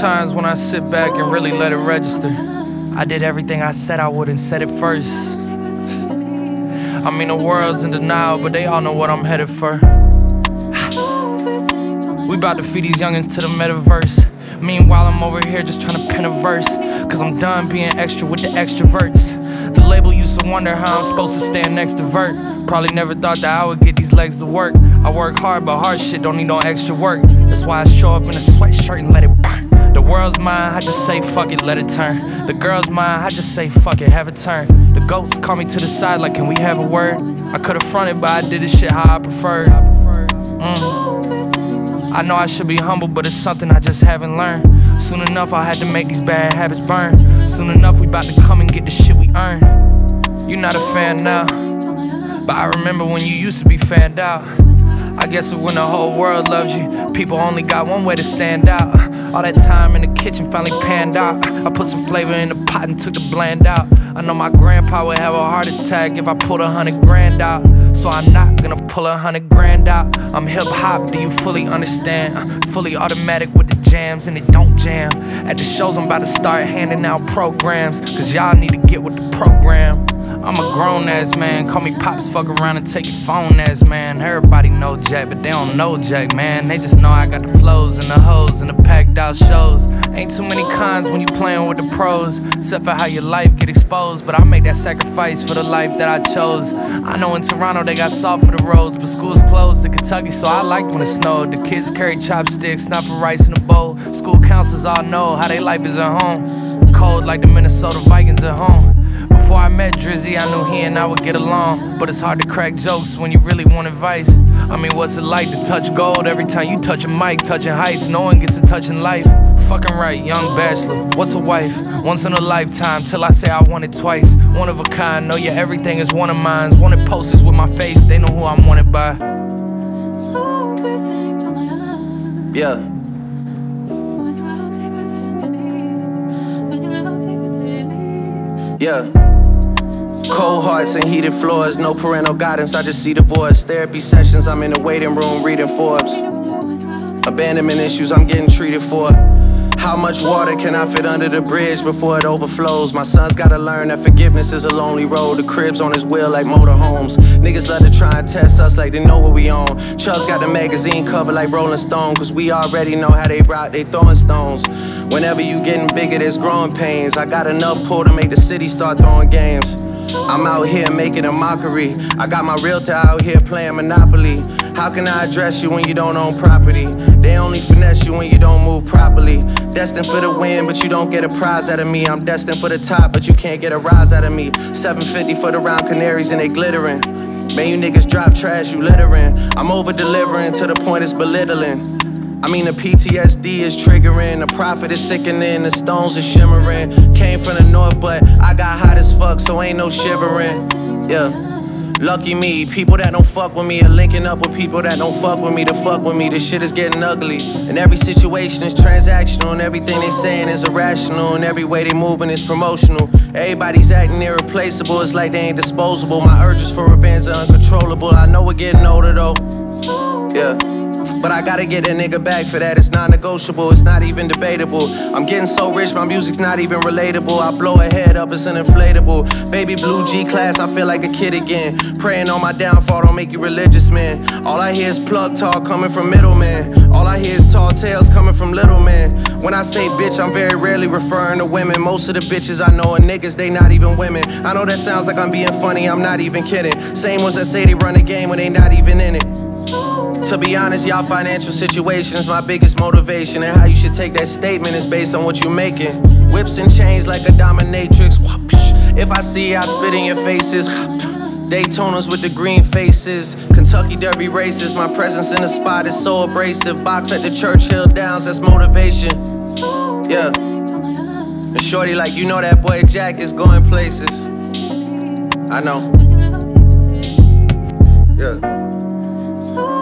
times when I sit back and really let it register. I did everything I said I would and said it first. I mean, the world's in denial, but they all know what I'm headed for. We about to feed these youngins to the metaverse. Meanwhile, I'm over here just trying to pen a verse, cause I'm done being extra with the extroverts. The label used to wonder how I'm supposed to stand next to Vert. Probably never thought that I would get these legs to work. I work hard, but hard shit don't need no extra work. That's why I show up in a sweatshirt and let it burn. The world's mine, I just say fuck it, let it turn. The girl's mine, I just say fuck it, have it turn. The goats call me to the side like, can we have a word? I could've fronted, but I did this shit how I preferred. I know I should be humble, but it's something I just haven't learned. Soon enough, I had to make these bad habits burn. Soon enough, we about to come and get the shit we earn. You're not a fan now, but I remember when you used to be fanned out. I guess when the whole world loves you, people only got one way to stand out. All that time in the kitchen finally panned out. I put some flavor in the pot and took the bland out. I know my grandpa would have a heart attack if I pulled 100 grand out. So I'm not gonna pull 100 grand out. I'm hip hop, do you fully understand? Fully automatic with the jams and it don't jam. At the shows I'm about to start handing out programs, cause y'all need to get with the program. I'm a grown ass man, call me Pops, fuck around and take your phone ass man. Everybody know Jack, but they don't know Jack, man. They just know I got the flows and the hoes and the packed out shows. Ain't too many cons when you playing with the pros, except for how your life get exposed. But I make that sacrifice for the life that I chose. I know in Toronto they got salt for the roads, but school's closed in Kentucky, so I liked when it snowed. The kids carry chopsticks, not for rice in a bowl. School counselors all know how they life is at home. Cold like the Minnesota Vikings at home. Before I met Drizzy, I knew he and I would get along. But it's hard to crack jokes when you really want advice. I mean, what's it like to touch gold every time you touch a mic? Touching heights, no one gets to touch in life. Fucking right, young bachelor, what's a wife? Once in a lifetime, till I say I want it twice. One of a kind, know your everything is one of mine. Wanted posters with my face, they know who I'm wanted by. Yeah. Yeah. Cold hearts and heated floors, no parental guidance, I just see divorce. Therapy sessions, I'm in the waiting room reading Forbes. Abandonment issues, I'm getting treated for. How much water can I fit under the bridge before it overflows? My son's gotta learn that forgiveness is a lonely road. The crib's on his wheel like motorhomes. Niggas love to try and test us like they know what we on. Chubbs got the magazine cover like Rolling Stone, cause we already know how they rock, they throwing stones. Whenever you getting bigger, there's growing pains. I got enough pull to make the city start throwing games. I'm out here making a mockery. I got my realtor out here playing Monopoly. How can I address you when you don't own property? They only finesse you when you don't move properly. Destined for the win, but you don't get a prize out of me. I'm destined for the top, but you can't get a rise out of me. 750 for the round canaries and they glittering. Man, you niggas drop trash, you littering. I'm over-delivering to the point it's belittling. I mean, the PTSD is triggering, the profit is sickening, the stones are shimmering. Came from the north, but I got hot as fuck, so ain't no shivering. Yeah. Lucky me, people that don't fuck with me are linking up with people that don't fuck with me to fuck with me. This shit is getting ugly, and every situation is transactional, and everything they saying is irrational, and every way they moving is promotional. Everybody's acting irreplaceable, it's like they ain't disposable. My urges for revenge are uncontrollable. I know we're getting older though, yeah. But I gotta get a nigga back for that, it's non-negotiable, it's not even debatable. I'm getting so rich, my music's not even relatable. I blow a head up, it's an inflatable. Baby blue G-class, I feel like a kid again. Praying on my downfall, don't make you religious, man. All I hear is plug talk coming from middlemen. All I hear is tall tales coming from little men. When I say bitch, I'm very rarely referring to women. Most of the bitches I know are niggas, they not even women. I know that sounds like I'm being funny, I'm not even kidding. Same ones that say they run the game when they not even in it. To be honest, y'all financial situation is my biggest motivation, and how you should take that statement is based on what you making. Whips and chains like a dominatrix. If I see I spit in your faces. Daytonas with the green faces. Kentucky Derby races. My presence in the spot is so abrasive. Box at the Churchill Downs, that's motivation. Yeah. And shorty like, you know that boy Jack is going places. I know. Yeah.